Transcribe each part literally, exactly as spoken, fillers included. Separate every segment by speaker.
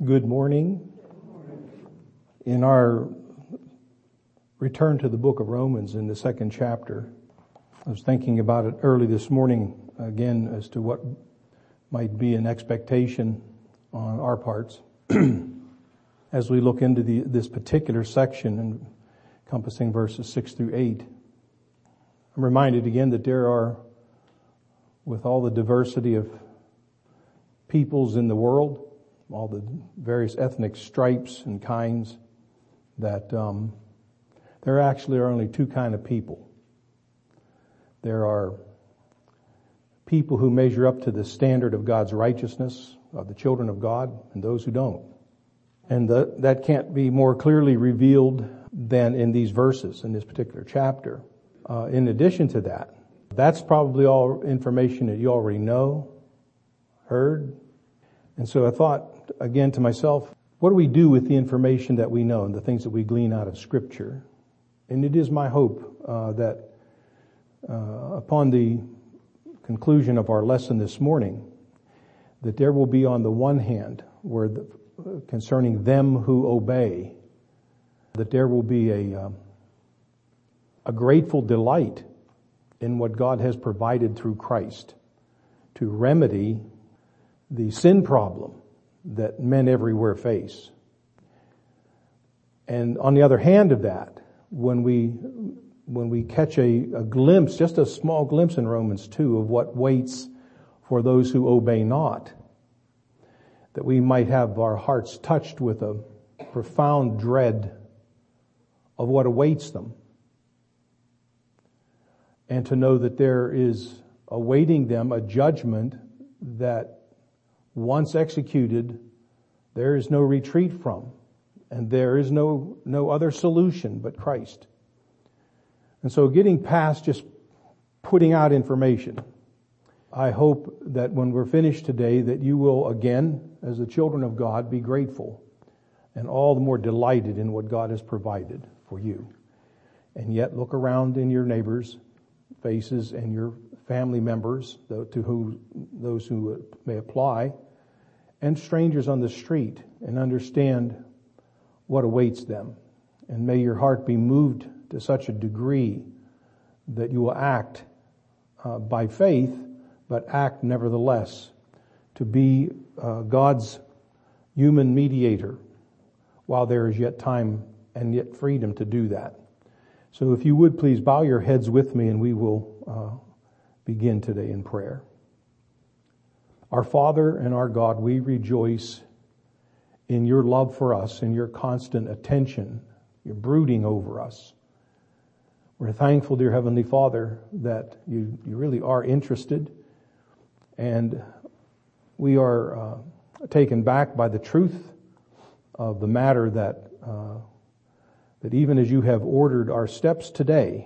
Speaker 1: Good morning. In our return to the book of Romans in the second chapter, I was thinking about it early this morning again as to what might be an expectation on our parts as we look into the, this particular section encompassing verses six through eight. I'm reminded again that there are, with all the diversity of peoples in the world, all the various ethnic stripes and kinds, that um, there actually are only two kind of people. There are people who measure up to the standard of God's righteousness, of the children of God, and those who don't. And the, that can't be more clearly revealed than in these verses, in this particular chapter. Uh, in addition to that, that's probably all information that you already know, heard. And so I thought, again to myself, what do we do with the information that we know and the things that we glean out of Scripture? And it is my hope uh, that uh, upon the conclusion of our lesson this morning, that there will be on the one hand, where the, uh, concerning them who obey, that there will be a um, a grateful delight in what God has provided through Christ to remedy the sin problem that men everywhere face. And on the other hand of that, when we when we catch a, a glimpse, just a small glimpse in Romans two of what waits for those who obey not, that we might have our hearts touched with a profound dread of what awaits them, and to know that there is awaiting them a judgment that once executed, there is no retreat from, and there is no, no other solution but Christ. And so getting past just putting out information, I hope that when we're finished today that you will again, as the children of God, be grateful and all the more delighted in what God has provided for you. And yet look around in your neighbors' faces and your family members, to who those who may apply, and strangers on the street, and understand what awaits them. And may your heart be moved to such a degree that you will act uh, by faith, but act nevertheless to be uh, God's human mediator while there is yet time and yet freedom to do that. So if you would please bow your heads with me, and we will uh, begin today in prayer. Our Father and our God, we rejoice in your love for us and your constant attention, your brooding over us. We're thankful, dear Heavenly Father, that you, you really are interested, and we are uh, taken back by the truth of the matter that uh, that even as you have ordered our steps today,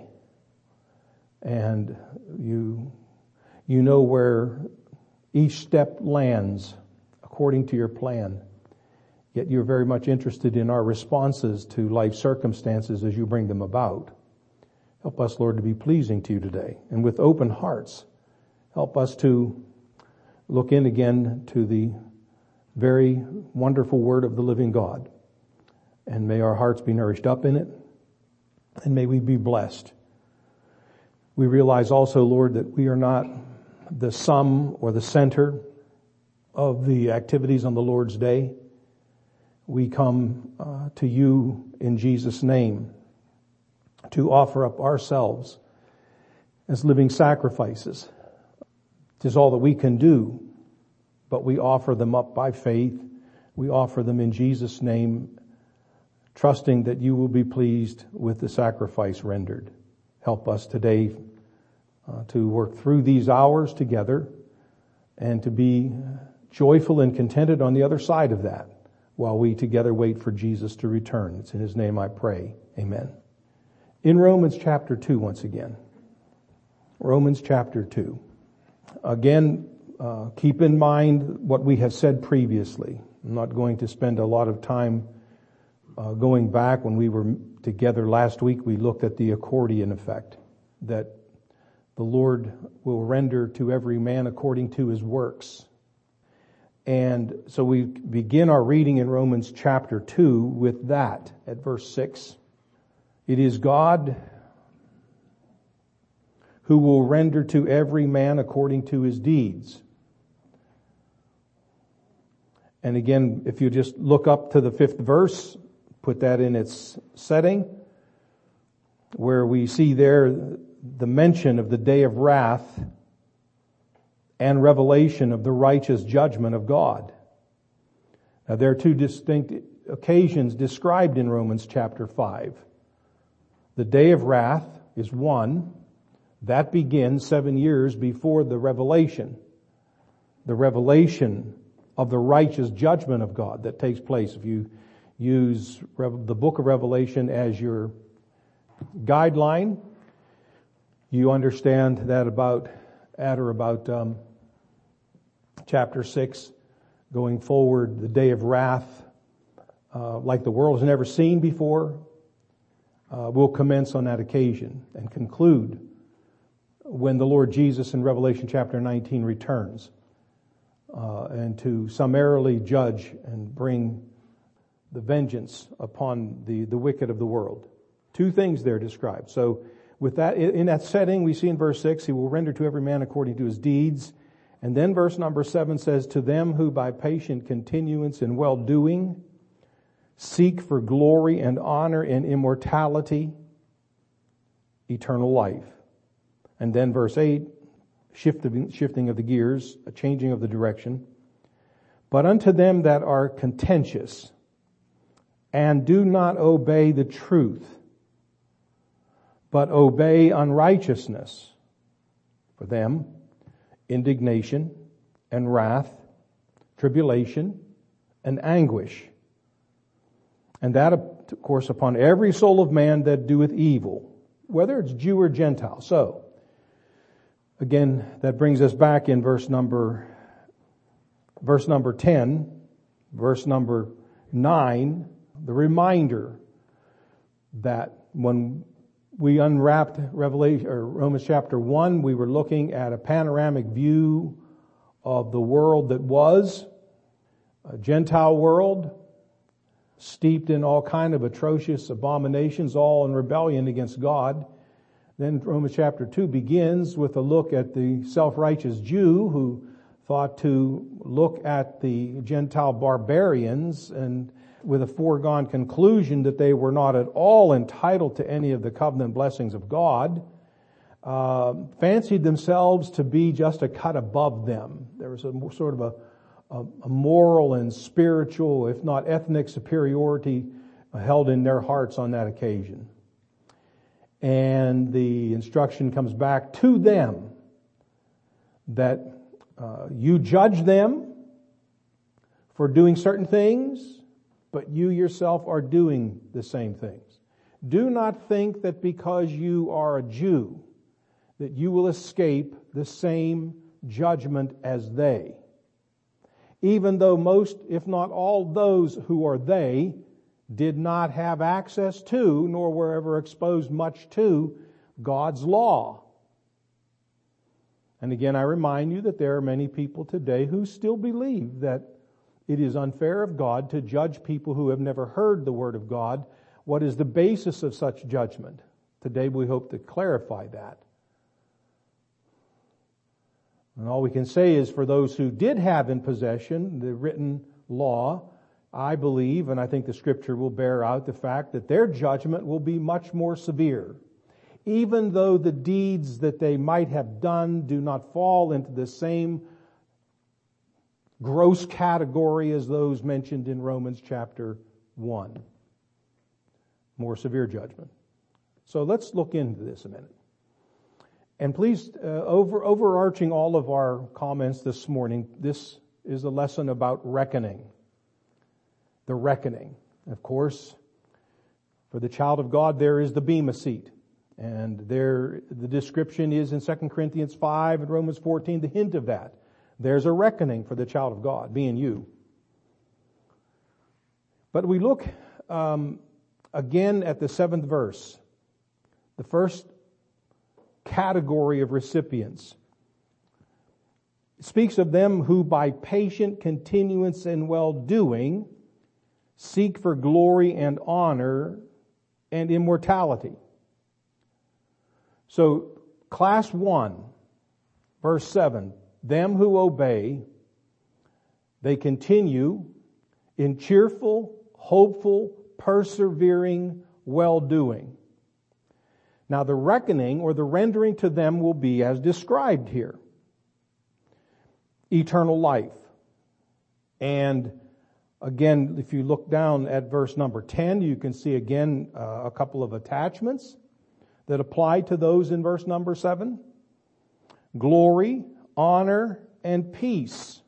Speaker 1: and you you know where each step lands according to your plan, yet you're very much interested in our responses to life circumstances as you bring them about. Help us, Lord, to be pleasing to you today. And with open hearts, help us to look in again to the very wonderful word of the living God. And may our hearts be nourished up in it, and may we be blessed. We realize also, Lord, that we are not the sum or the center of the activities on the Lord's day. We come uh, to you in Jesus' name to offer up ourselves as living sacrifices. It is all that we can do, but we offer them up by faith. We offer them in Jesus' name, trusting that you will be pleased with the sacrifice rendered. Help us today uh, to work through these hours together and to be joyful and contented on the other side of that while we together wait for Jesus to return. It's in his name I pray. Amen. In Romans chapter two, once again. Romans chapter two. Again, uh, keep in mind what we have said previously. I'm not going to spend a lot of time Uh, going back. When we were together last week, we looked at the accordion effect, that the Lord will render to every man according to his works. And so we begin our reading in Romans chapter two with that at verse six. It is God who will render to every man according to his deeds. And again, if you just look up to the fifth verse, put that in its setting, where we see there the mention of the day of wrath and revelation of the righteous judgment of God. Now there are two distinct occasions described in Romans chapter five. The day of wrath is one. That begins seven years before the revelation. The revelation of the righteous judgment of God that takes place. If you use the book of Revelation as your guideline, you understand that about at or about um, chapter six, going forward, the day of wrath, uh, like the world has never seen before, uh, will commence on that occasion and conclude when the Lord Jesus in Revelation chapter nineteen returns, uh, and to summarily judge and bring the vengeance upon the, the wicked of the world. Two things there described. So with that, in that setting, we see in verse six, he will render to every man according to his deeds. And then verse number seven says, to them who by patient continuance in well-doing seek for glory and honor and immortality, eternal life. And then verse eight, shifting, shifting of the gears, a changing of the direction. But unto them that are contentious and do not obey the truth, but obey unrighteousness, for them indignation and wrath, tribulation and anguish. And that, of course, upon every soul of man that doeth evil, whether it's Jew or Gentile. So, again, that brings us back in verse number, verse number ten, verse number nine, the reminder that when we unwrapped Revelation or Romans chapter one, we were looking at a panoramic view of the world that was a Gentile world, steeped in all kind of atrocious abominations, all in rebellion against God. Then Romans chapter two begins with a look at the self-righteous Jew who thought to look at the Gentile barbarians and with a foregone conclusion that they were not at all entitled to any of the covenant blessings of God, uh, fancied themselves to be just a cut above them. There was a sort of a, a, a moral and spiritual, if not ethnic superiority held in their hearts on that occasion. And the instruction comes back to them that uh, you judge them for doing certain things, but you yourself are doing the same things. Do not think that because you are a Jew that you will escape the same judgment as they. Even though most, if not all those who are they, did not have access to, nor were ever exposed much to, God's law. And again, I remind you that there are many people today who still believe that it is unfair of God to judge people who have never heard the Word of God. What is the basis of such judgment? Today we hope to clarify that. And all we can say is for those who did have in possession the written law, I believe, and I think the Scripture will bear out the fact that their judgment will be much more severe. Even though the deeds that they might have done do not fall into the same gross category as those mentioned in Romans chapter one. More severe judgment. So let's look into this a minute. And please, uh, over, overarching all of our comments this morning, this is a lesson about reckoning. The reckoning. Of course, for the child of God, there is the bema seat. And there, the description is in Second Corinthians five and Romans fourteen, the hint of that. There's a reckoning for the child of God, being you. But we look um, again at the seventh verse, the first category of recipients. It speaks of them who by patient continuance in well-doing seek for glory and honor and immortality. So, class one, verse seven, them who obey, they continue in cheerful, hopeful, persevering, well-doing. Now the reckoning or the rendering to them will be as described here. Eternal life. And again, if you look down at verse number ten, you can see again uh, a couple of attachments that apply to those in verse number seven. Glory, honor, and peace.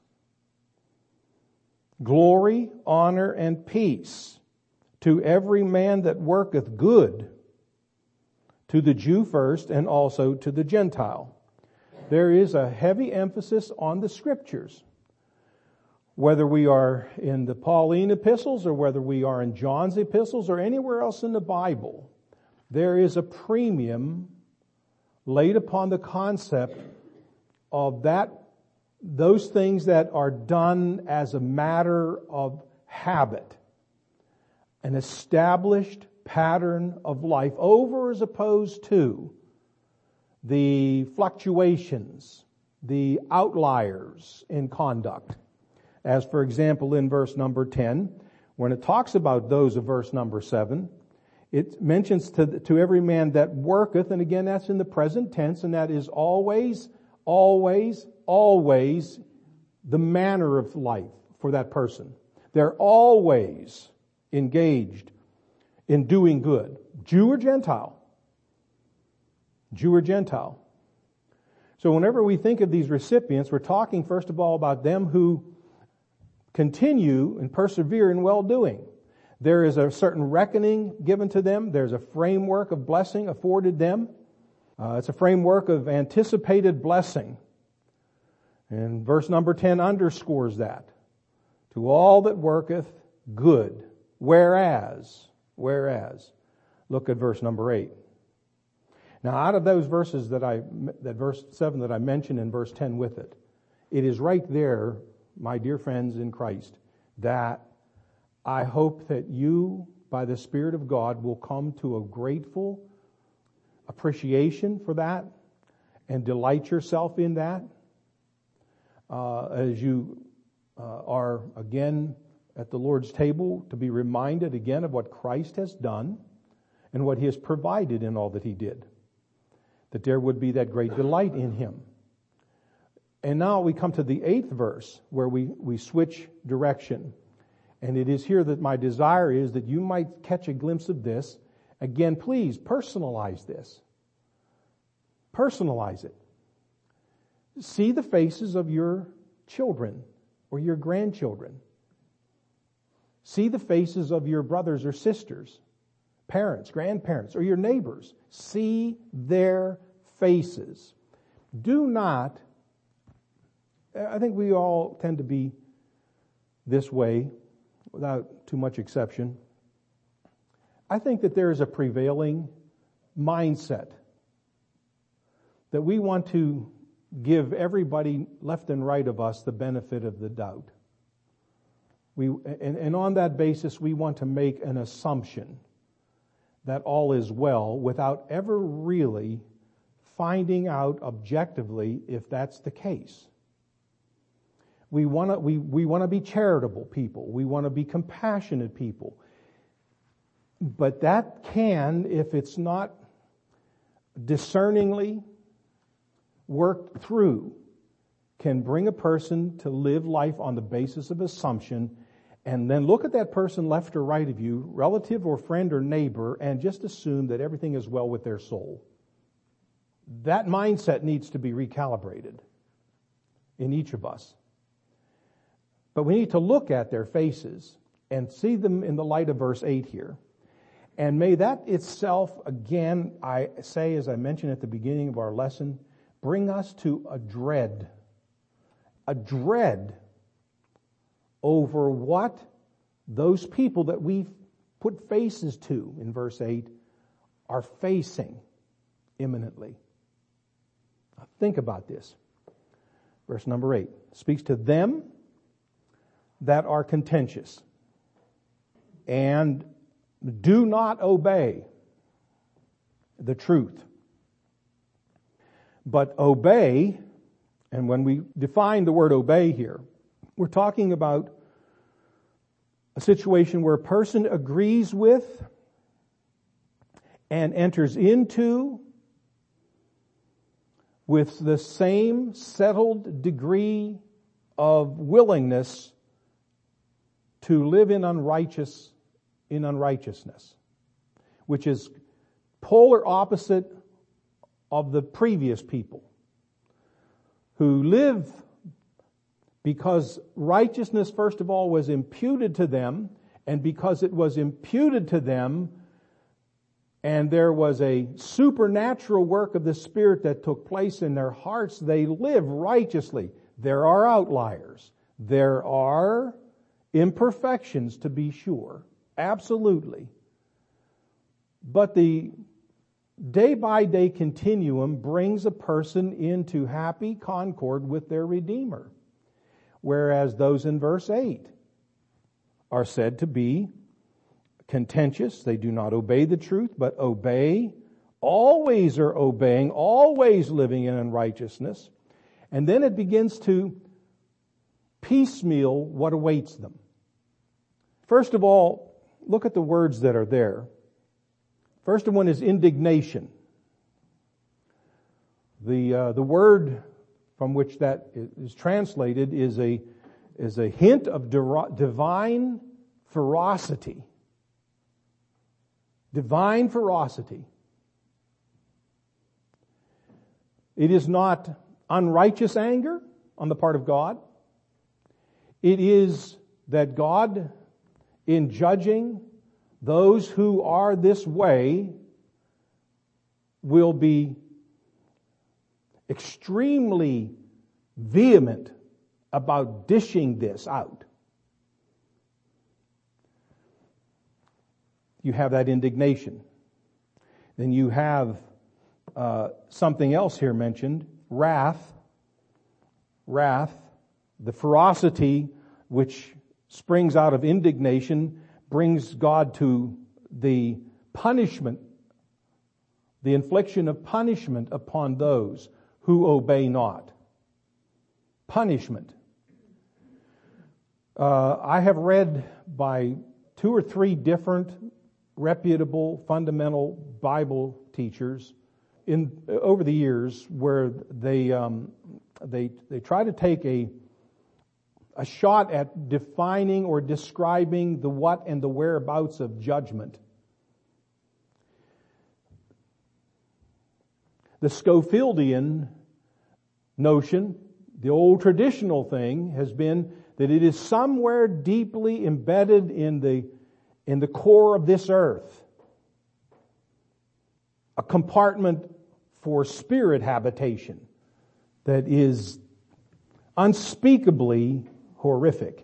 Speaker 1: Glory, honor, and peace to every man that worketh good, to the Jew first and also to the Gentile. There is a heavy emphasis on the Scriptures. Whether we are in the Pauline epistles or whether we are in John's epistles or anywhere else in the Bible, there is a premium laid upon the concept of that, those things that are done as a matter of habit, an established pattern of life, over as opposed to the fluctuations, the outliers in conduct. As for example, in verse number ten, when it talks about those of verse number seven, it mentions to, to every man that worketh, and again that's in the present tense, and that is always, always, always the manner of life for that person. They're always engaged in doing good. Jew or Gentile. Jew or Gentile. So whenever we think of these recipients, we're talking first of all about them who continue and persevere in well-doing. There is a certain reckoning given to them. There's a framework of blessing afforded them. Uh, it's a framework of anticipated blessing. And verse number ten underscores that. To all that worketh good. Whereas, whereas, look at verse number eight. Now out of those verses that I, that verse seven that I mentioned and verse ten with it, it is right there, my dear friends in Christ, that I hope that you, by the Spirit of God, will come to a grateful appreciation for that and delight yourself in that uh, as you uh, are again at the Lord's table, to be reminded again of what Christ has done and what He has provided in all that He did. That there would be that great delight in Him. And now we come to the eighth verse where we, we switch direction. And it is here that my desire is that you might catch a glimpse of this. Again, please personalize this. Personalize it. See the faces of your children or your grandchildren. See the faces of your brothers or sisters, parents, grandparents, or your neighbors. See their faces. Do not, I think we all tend to be this way, without too much exception. I think that there is a prevailing mindset that we want to give everybody left and right of us the benefit of the doubt. We, and, and on that basis, we want to make an assumption that all is well without ever really finding out objectively if that's the case. We want to we, we want to be charitable people. We want to be compassionate people. But that can, if it's not discerningly worked through, can bring a person to live life on the basis of assumption, and then look at that person left or right of you, relative or friend or neighbor, and just assume that everything is well with their soul. That mindset needs to be recalibrated in each of us. But we need to look at their faces and see them in the light of verse eight here. And may that itself, again, I say, as I mentioned at the beginning of our lesson, bring us to a dread, a dread over what those people that we put faces to in verse eight are facing imminently. Now think about this. Verse number eight speaks to them that are contentious and do not obey the truth, but obey. And when we define the word obey here, we're talking about a situation where a person agrees with and enters into with the same settled degree of willingness to live in unrighteous in unrighteousness, which is polar opposite of the previous people who live because righteousness, first of all, was imputed to them, and because it was imputed to them, and there was a supernatural work of the Spirit that took place in their hearts, they live righteously. There are outliers. There are imperfections, to be sure. Absolutely. But the day-by-day continuum brings a person into happy concord with their Redeemer. Whereas those in verse eight are said to be contentious. They do not obey the truth, but obey. Always are obeying, always living in unrighteousness. And then it begins to piecemeal what awaits them. First of all, look at the words that are there. First one is indignation. The uh, the word from which that is translated is a is a hint of divine ferocity. Divine ferocity. It is not unrighteous anger on the part of God. It is that God, in judging those who are this way, will be extremely vehement about dishing this out. You have that indignation. Then you have uh, something else here mentioned, wrath. Wrath, the ferocity which springs out of indignation, brings God to the punishment, the infliction of punishment upon those who obey not. Punishment. Uh, I have read by two or three different reputable fundamental Bible teachers in over the years where they um, they they try to take a a shot at defining or describing the what and the whereabouts of judgment. The Scofieldian notion, the old traditional thing, has been that it is somewhere deeply embedded in the in the core of this earth, a compartment for spirit habitation that is unspeakably horrific.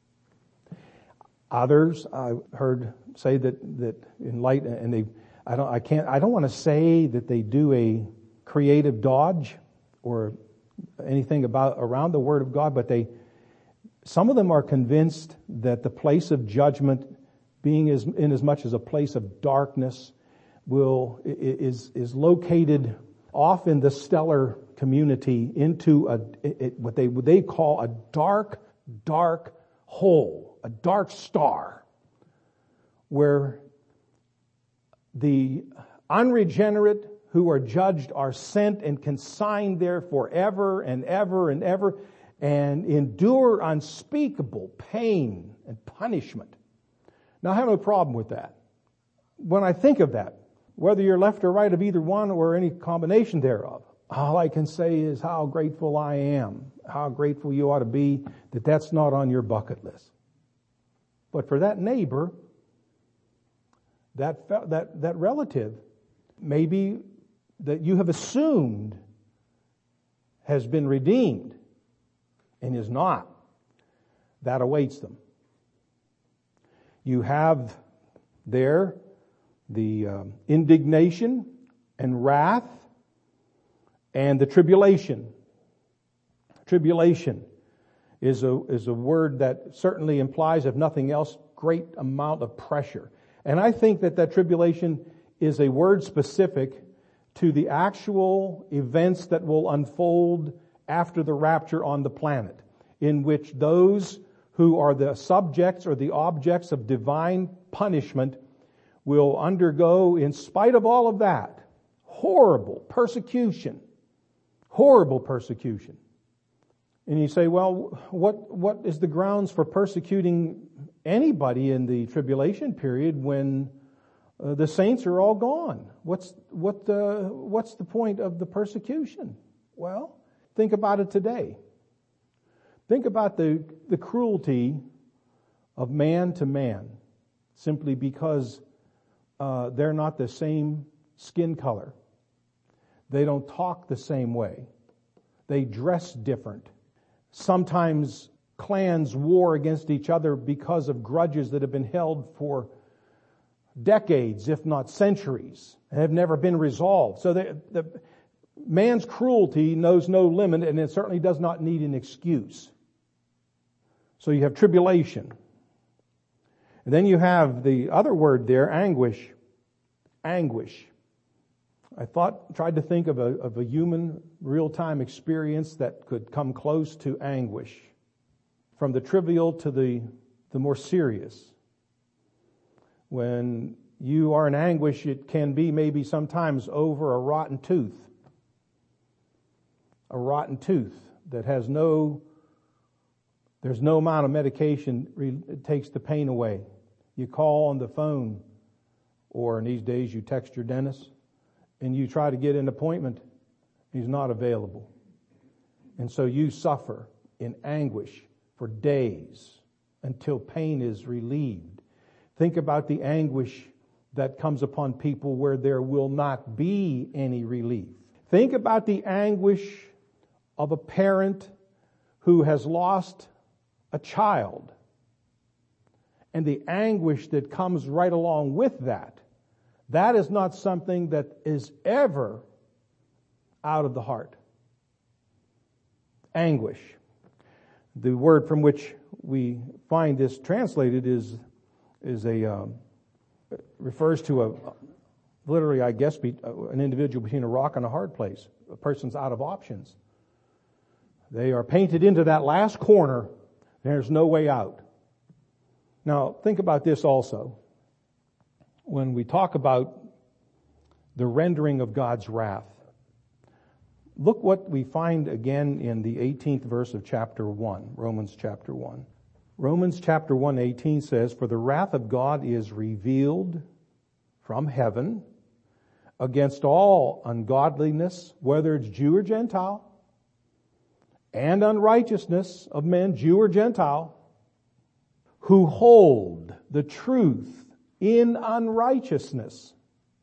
Speaker 1: Others I heard say that that in light, and they I don't I can't I don't want to say that they do a creative dodge or anything about around the Word of God, but they some of them are convinced that the place of judgment, being as in as much as a place of darkness, will is is located off in the stellar community into a it, what they what they call a dark dark hole, a dark star, where the unregenerate who are judged are sent and consigned there forever and ever and ever, and endure unspeakable pain and punishment. Now, I have no problem with that. When I think of that, whether you're left or right of either one or any combination thereof, all I can say is how grateful I am, how grateful you ought to be that that's not on your bucket list. But for that neighbor, that that that relative, maybe that you have assumed has been redeemed and is not, that awaits them. You have there the um, indignation and wrath and the tribulation. Tribulation is a, is a word that certainly implies, if nothing else, great amount of pressure. And I think that that tribulation is a word specific to the actual events that will unfold after the rapture on the planet, in which those who are the subjects or the objects of divine punishment will undergo, in spite of all of that, horrible persecution. Horrible persecution. And you say, well, what, what is the grounds for persecuting anybody in the tribulation period when uh, the saints are all gone? What's, what, uh, what's the point of the persecution? Well, think about it today. Think about the, the cruelty of man to man simply because uh, they're not the same skin color. They don't talk the same way. They dress different. Sometimes clans war against each other because of grudges that have been held for decades, if not centuries, and have never been resolved. So the, the man's cruelty knows no limit, and it certainly does not need an excuse. So you have tribulation. And then you have the other word there, anguish. Anguish. I thought, tried to think of a, of a human real-time experience that could come close to anguish. From the trivial to the, the more serious. When you are in anguish, it can be maybe sometimes over a rotten tooth. A rotten tooth that has no, there's no amount of medication it takes the pain away. You call on the phone, or in these days you text your dentist, and you try to get an appointment, he's not available. And so you suffer in anguish for days until pain is relieved. Think about the anguish that comes upon people where there will not be any relief. Think about the anguish of a parent who has lost a child and the anguish that comes right along with that. That is not something that is ever out of the heart. Anguish. The word from which we find this translated is is a um, refers to a literally, I guess, be, an individual between a rock and a hard place. A person's out of options. They are painted into that last corner. There's no way out. Now, think about this also. When we talk about the rendering of God's wrath, look what we find again in the eighteenth verse of chapter one, Romans chapter one. Romans chapter one, eighteen says, "For the wrath of God is revealed from heaven against all ungodliness, whether it's Jew or Gentile, and unrighteousness of men, Jew or Gentile, who hold the truth in unrighteousness."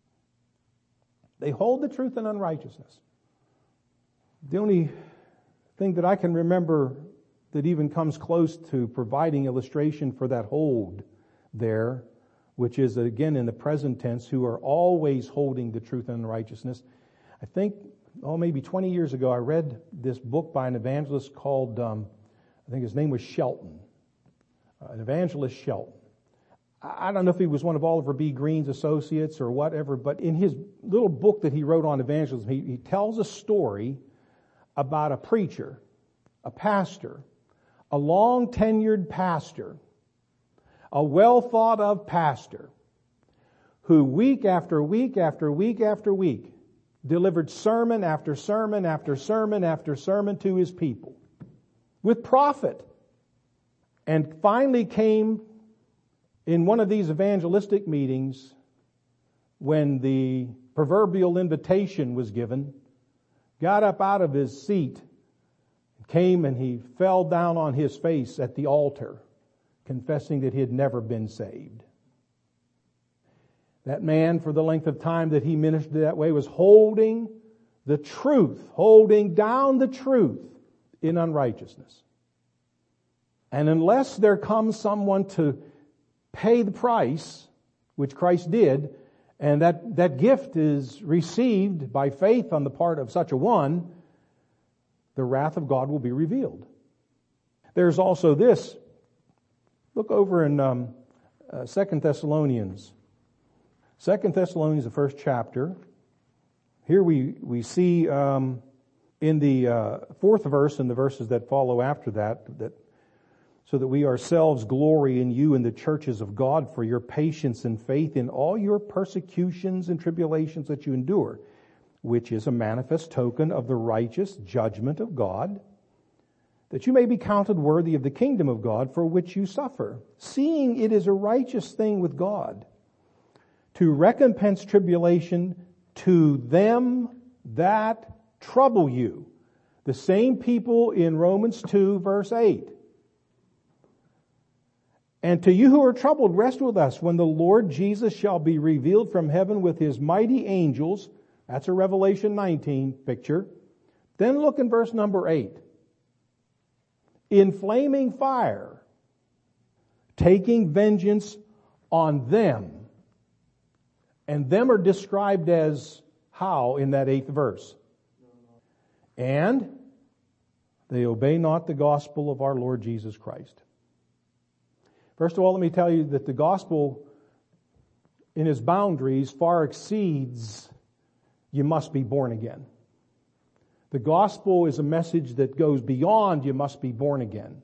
Speaker 1: They hold the truth in unrighteousness. The only thing that I can remember that even comes close to providing illustration for that hold there, which is again in the present tense, who are always holding the truth in righteousness. I think, oh, maybe twenty years ago, I read this book by an evangelist called, um, I think his name was Shelton, uh, an evangelist Shelton. I don't know if he was one of Oliver B. Green's associates or whatever, but in his little book that he wrote on evangelism, he, he tells a story about a preacher, a pastor, a long-tenured pastor, a well-thought-of pastor, who week after week after week after week delivered sermon after sermon after sermon after sermon to his people with profit, and finally came in one of these evangelistic meetings when the proverbial invitation was given, got up out of his seat, came and he fell down on his face at the altar, confessing that he had never been saved. That man, for the length of time that he ministered that way, was holding the truth, holding down the truth in unrighteousness. And unless there comes someone to pay the price, which Christ did, and that, that gift is received by faith on the part of such a one, the wrath of God will be revealed. There's also this. Look over in um, uh, Second Thessalonians. Second Thessalonians, the first chapter. Here we, we see um, in the uh, fourth verse and the verses that follow after that, that so that we ourselves glory in you in the churches of God for your patience and faith in all your persecutions and tribulations that you endure, which is a manifest token of the righteous judgment of God, that you may be counted worthy of the kingdom of God for which you suffer, seeing it is a righteous thing with God to recompense tribulation to them that trouble you. The same people in Romans two verse eight. And to you who are troubled, rest with us when the Lord Jesus shall be revealed from heaven with his mighty angels. That's a Revelation nineteen picture. Then look in verse number eight. In flaming fire, taking vengeance on them. And them are described as how in that eighth verse? And they obey not the gospel of our Lord Jesus Christ. First of all, let me tell you that the gospel in its boundaries far exceeds you must be born again. The gospel is a message that goes beyond you must be born again.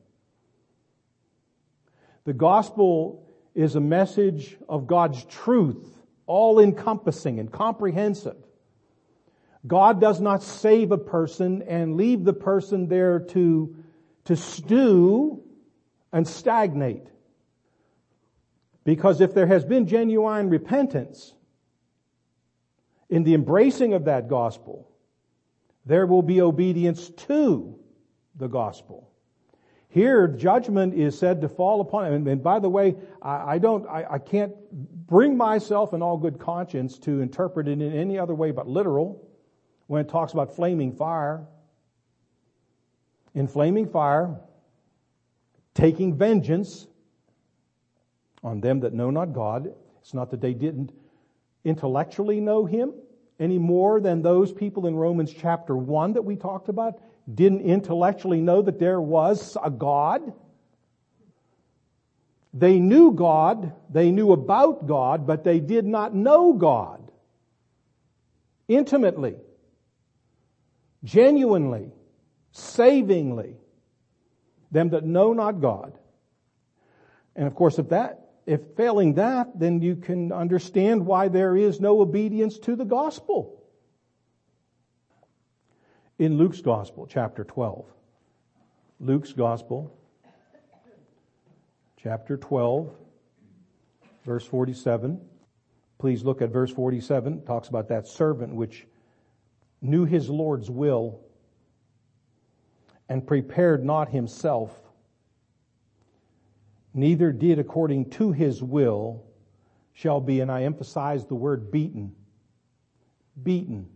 Speaker 1: The gospel is a message of God's truth, all-encompassing and comprehensive. God does not save a person and leave the person there to, to stew and stagnate. Because if there has been genuine repentance in the embracing of that gospel, there will be obedience to the gospel. Here, judgment is said to fall upon him. And, and by the way, I, I don't, I, I can't bring myself in all good conscience to interpret it in any other way but literal when it talks about flaming fire. In flaming fire, taking vengeance on them that know not God. It's not that they didn't intellectually know Him any more than those people in Romans chapter one that we talked about didn't intellectually know that there was a God. They knew God, they knew about God, but they did not know God intimately, genuinely, savingly. Them that know not God. And of course, if that If failing that, then you can understand why there is no obedience to the gospel. In Luke's Gospel, chapter twelve. Luke's Gospel, chapter twelve, verse forty-seven. Please look at verse forty-seven. It talks about that servant which knew his Lord's will and prepared not himself, neither did according to his will, shall be, and I emphasize the word beaten. Beaten.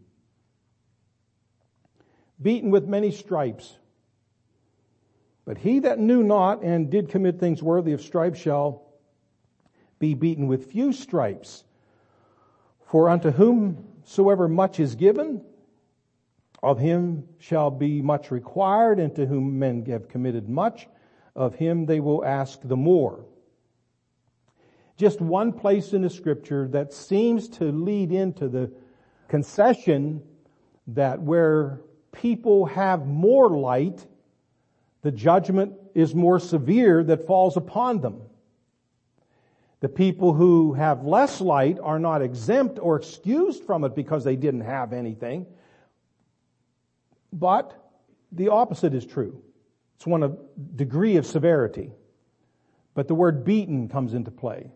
Speaker 1: Beaten with many stripes. But he that knew not and did commit things worthy of stripes shall be beaten with few stripes. For unto whomsoever much is given, of him shall be much required, and to whom men have committed much, of him they will ask the more. Just one place in the scripture that seems to lead into the concession that where people have more light, the judgment is more severe that falls upon them. The people who have less light are not exempt or excused from it because they didn't have anything. But the opposite is true. It's one of degree of severity. But the word beaten comes into play.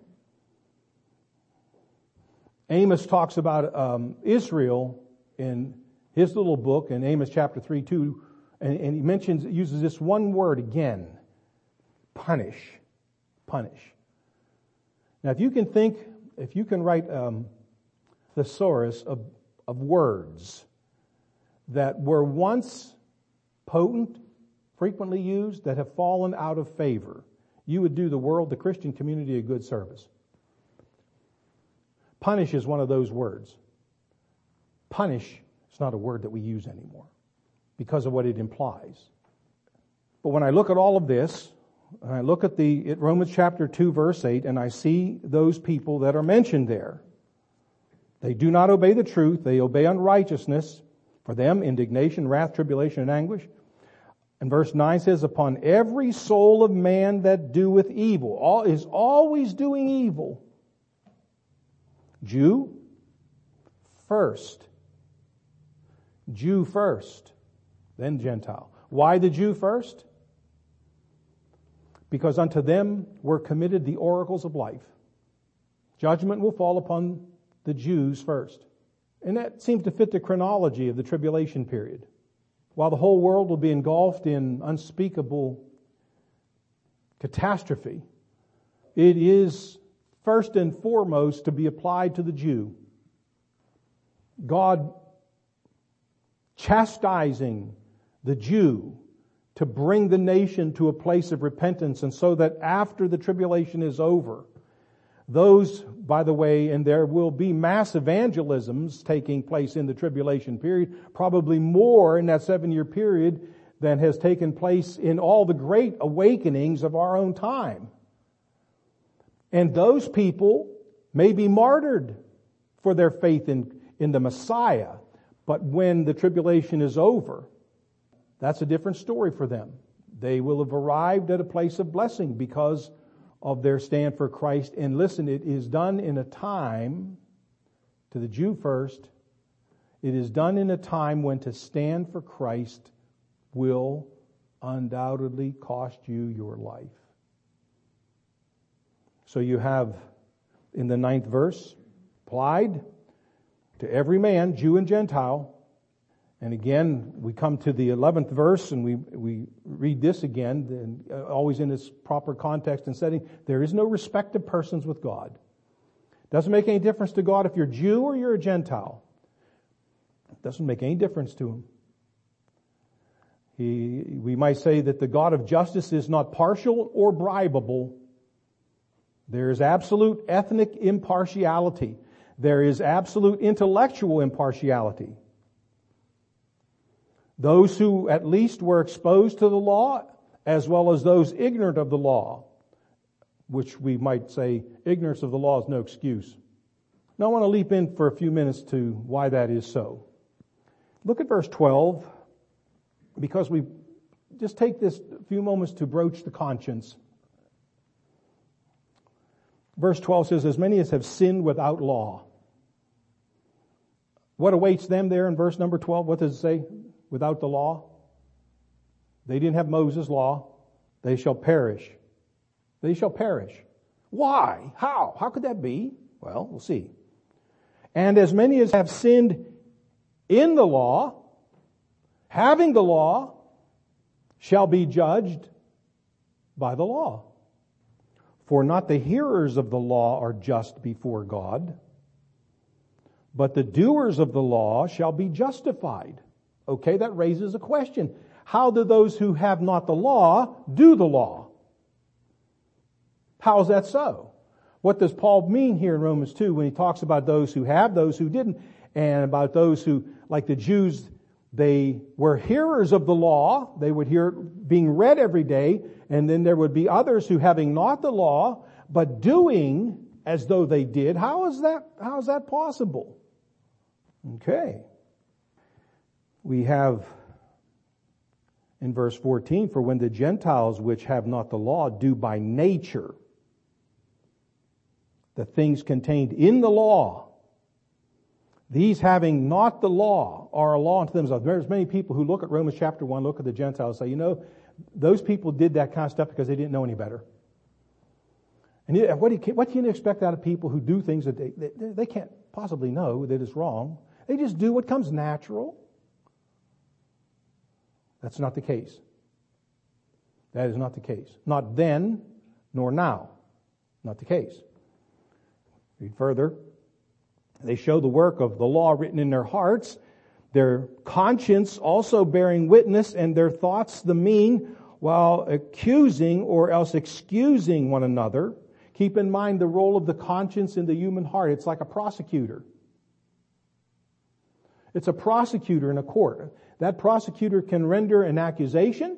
Speaker 1: Amos talks about um, Israel in his little book in Amos chapter three, two, and, and he mentions, uses this one word again. Punish. Punish. Now if you can think, if you can write um, thesaurus of, of words that were once potent, frequently used, that have fallen out of favor, you would do the world, the Christian community, a good service. Punish is one of those words. Punish is not a word that we use anymore. because of what it implies. But when I look at all of this, and I look at the at Romans chapter two, verse eight, and I see those people that are mentioned there. They do not obey the truth. They obey unrighteousness. For them, indignation, wrath, tribulation, and anguish. And verse nine says, upon every soul of man that doeth evil, all, is always doing evil. Jew first. Jew first. Then Gentile. Why the Jew first? Because unto them were committed the oracles of life. Judgment will fall upon the Jews first. And that seems to fit the chronology of the tribulation period. While the whole world will be engulfed in unspeakable catastrophe, it is first and foremost to be applied to the Jew. God chastising the Jew to bring the nation to a place of repentance, and so that after the tribulation is over, those, by the way, and there will be mass evangelisms taking place in the tribulation period, probably more in that seven-year period than has taken place in all the great awakenings of our own time. And those people may be martyred for their faith in, in the Messiah, but when the tribulation is over, that's a different story for them. They will have arrived at a place of blessing because of their stand for Christ. And listen, it is done in a time, to the Jew first, it is done in a time when to stand for Christ will undoubtedly cost you your life. So you have, in the ninth verse, applied to every man, Jew and Gentile. And again, we come to the eleventh verse and we we read this again, and always in its proper context and setting. There is no respect of persons with God. Doesn't make any difference to God if you're Jew or you're a Gentile. Doesn't make any difference to Him. He, we might say that the God of justice is not partial or bribable. There is absolute ethnic impartiality. There is absolute intellectual impartiality. Those who at least were exposed to the law, as well as those ignorant of the law, which we might say ignorance of the law is no excuse. Now I want to leap in for a few minutes to why that is so. Look at verse twelve, because we just take this few moments to broach the conscience. Verse twelve says, as many as have sinned without law. What awaits them there in verse number twelve? What does it say? Without the law? They didn't have Moses' law. They shall perish. They shall perish. Why? How? How could that be? Well, we'll see. And as many as have sinned in the law, having the law, shall be judged by the law. For not the hearers of the law are just before God, but the doers of the law shall be justified. Okay, that raises a question. How do those who have not the law do the law? How is that so? What does Paul mean here in Romans two when he talks about those who have, those who didn't, and about those who, like the Jews, they were hearers of the law. They would hear it being read every day. And then there would be others who, having not the law, but doing as though they did. How is that, how is that possible? Okay. We have in verse fourteen, for when the Gentiles which have not the law do by nature the things contained in the law, these having not the law are a law unto themselves. There's many people who look at Romans chapter one, look at the Gentiles, and say, you know, those people did that kind of stuff because they didn't know any better. And what do you, what can you expect out of people who do things that they, they, they can't possibly know that is wrong? They just do what comes natural. That's not the case. That is not the case. Not then, nor now. Not the case. Read further. They show the work of the law written in their hearts, their conscience also bearing witness, and their thoughts the mean, while accusing or else excusing one another. Keep in mind the role of the conscience in the human heart. It's like a prosecutor. It's a prosecutor in a court. that prosecutor can render an accusation,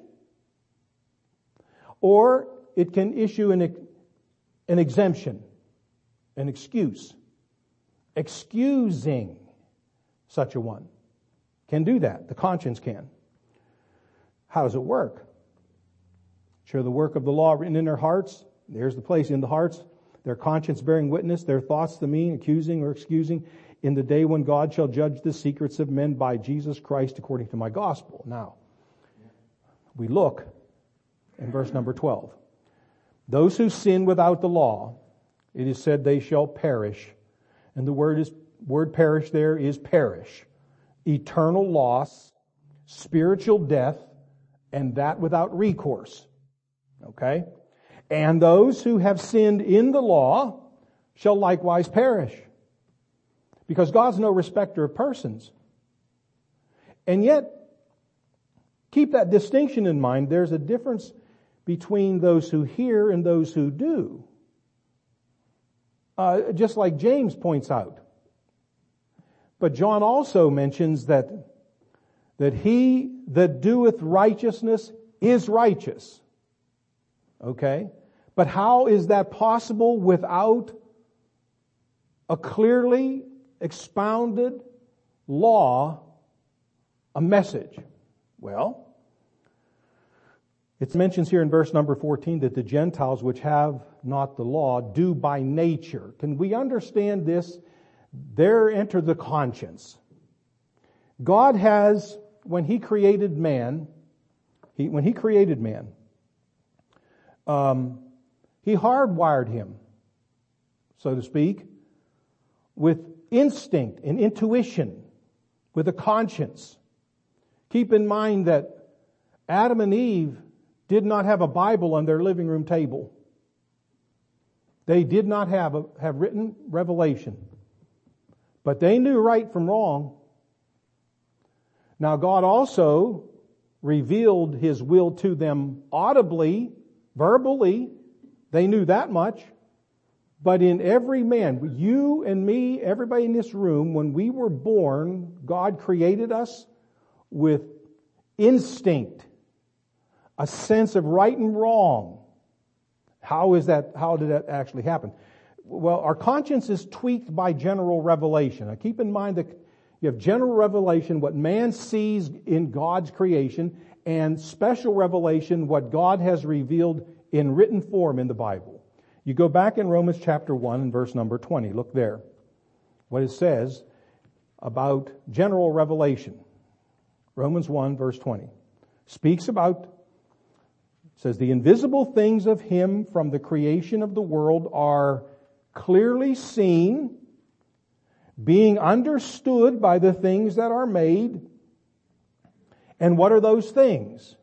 Speaker 1: or it can issue an, an exemption, an excuse, excusing such a one. Can do that. The conscience can. How does it work? Sure, the work of the law written in their hearts. There's the place, in the hearts. Their conscience bearing witness, their thoughts to me, accusing or excusing, in the day when God shall judge the secrets of men by Jesus Christ according to my gospel. Now, we look in verse number twelve. Those who sin without the law, it is said they shall perish. And the word is word perish there is perish. Eternal loss, spiritual death, and that without recourse. Okay? And those who have sinned in the law shall likewise perish. Because God's no respecter of persons. And yet, keep that distinction in mind. There's a difference between those who hear and those who do. Uh, just like James points out. But John also mentions that, that he that doeth righteousness is righteous. Okay? But how is that possible without a clearly expounded law, a message? Well, it mentions here in verse number fourteen that the Gentiles which have not the law do by nature. Can we understand this? There enter the conscience. God has, when He created man, he, when He created man, um, He hardwired him, so to speak, with instinct and intuition, with a conscience. Keep in mind that Adam and Eve did not have a Bible on their living room table. They did not have a, have written revelation. But they knew right from wrong. Now God also revealed His will to them audibly, verbally. They knew that much. But in every man, you and me, everybody in this room, when we were born, God created us with instinct, a sense of right and wrong. How is that, how did that actually happen? Well, our conscience is tweaked by general revelation. Now keep in mind that you have general revelation, what man sees in God's creation, and special revelation, what God has revealed in written form in the Bible. You go back in Romans chapter one and verse number twenty. Look there. What it says about general revelation. Romans one verse twenty. Speaks about, says, the invisible things of Him from the creation of the world are clearly seen, being understood by the things that are made. And what are those things?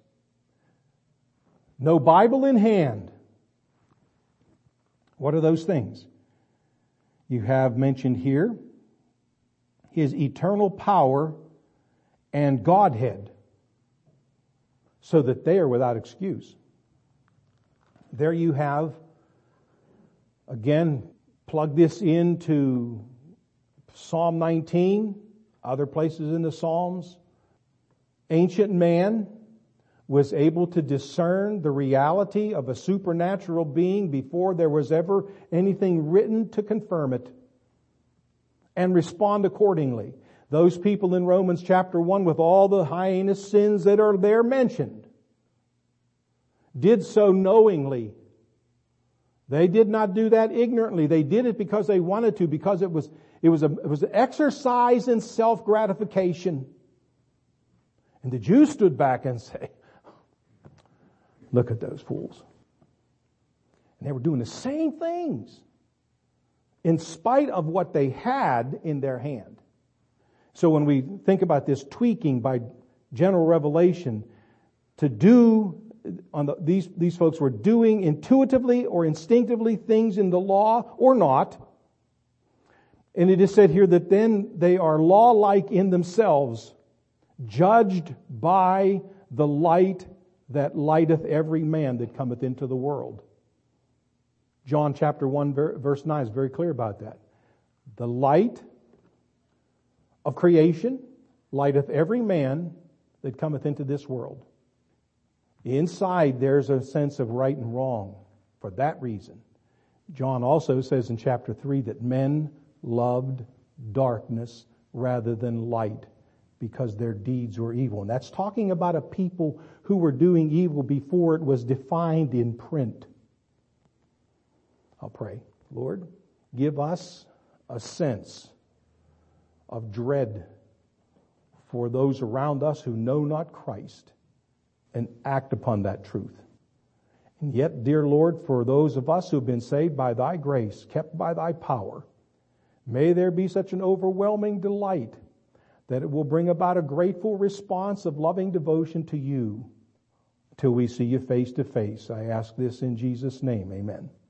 Speaker 1: No Bible in hand. What are those things? You have mentioned here His eternal power and Godhead, so that they are without excuse. There you have, again, plug this into Psalm nineteen, other places in the Psalms. Ancient man was able to discern the reality of a supernatural being before there was ever anything written to confirm it, and respond accordingly. Those people in Romans chapter one, with all the heinous sins that are there mentioned, did so knowingly. They did not do that ignorantly. They did it because they wanted to, because it was it was a it was an exercise in self-gratification. And the Jews stood back and say, look at those fools. And they were doing the same things in spite of what they had in their hand. So when we think about this tweaking by general revelation, to do on the, these these folks were doing intuitively or instinctively things in the law or not. And it is said here that then they are law-like in themselves, judged by the light that lighteth every man that cometh into the world. John chapter one verse nine is very clear about that. The light of creation lighteth every man that cometh into this world. Inside there's a sense of right and wrong for that reason. John also says in chapter three that men loved darkness rather than light because their deeds were evil. And that's talking about a people who were doing evil before it was defined in print. I'll pray. Lord, give us a sense of dread for those around us who know not Christ and act upon that truth. And yet, dear Lord, for those of us who have been saved by thy grace, kept by thy power, may there be such an overwhelming delight that it will bring about a grateful response of loving devotion to you till we see you face to face. I ask this in Jesus' name. Amen.